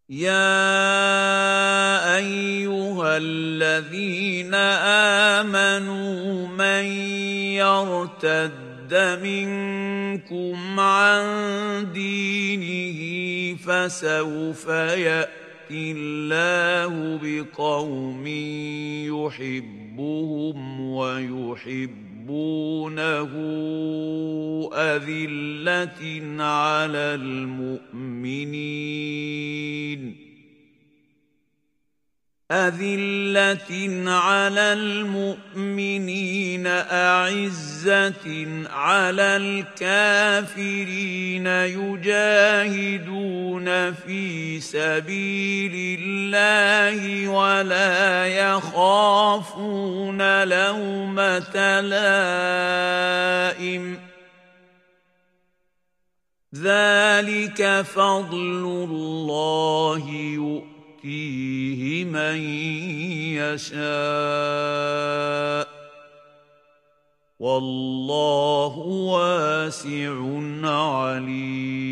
يَا أَيُّهَا الَّذِينَ آمَنُوا مَن يَرْتَدَّ مِنكُمْ عَن دِينِهِ فَسَوْفَ يَأْتِي اللَّهُ بِقَوْمٍ يُحِبُّهُمْ وَيُحِبُّونَهُ أذلة على المؤمنين أعزة على الكافرين يجاهدون في سبيل الله ولا يخافون لومة لائم ذلك فضل الله يؤتيه من يشاء والله واسع عليم